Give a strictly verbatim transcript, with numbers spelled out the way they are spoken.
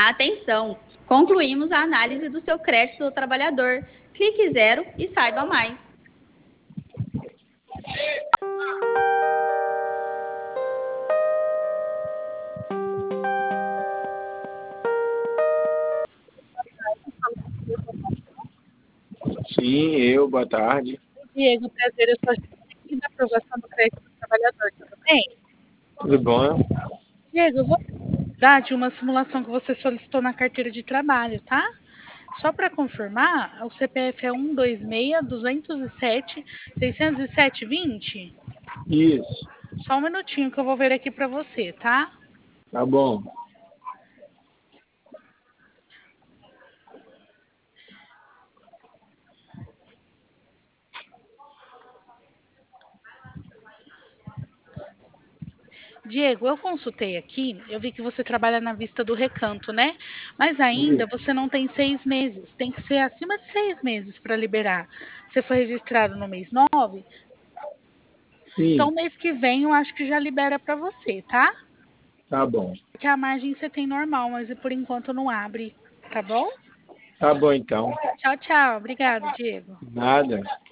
Atenção! Concluímos a análise do seu crédito do trabalhador. Clique zero e saiba mais. Sim, eu, boa tarde. Diego, prazer, eu sou a aqui da aprovação do crédito do trabalhador, tudo bem? Tudo bom? Diego, eu vou dar de uma simulação que você solicitou na carteira de trabalho, tá? Só para confirmar, o C P F é um dois seis, dois zero sete, seis zero sete, dois zero? Isso, Só um minutinho que eu vou ver aqui para você, tá? tá bom. Diego, eu consultei aqui, eu vi que você trabalha na Vista do Recanto, né? Mas ainda Isso, você não tem seis meses, tem que ser acima de seis meses para liberar. Você foi registrado no mês nove, sim, então mês que vem eu acho que já libera para você, tá? tá bom. Porque a margem você tem normal, mas por enquanto não abre, tá bom? Tá bom então. Tchau, tchau. Obrigada, Diego. Nada.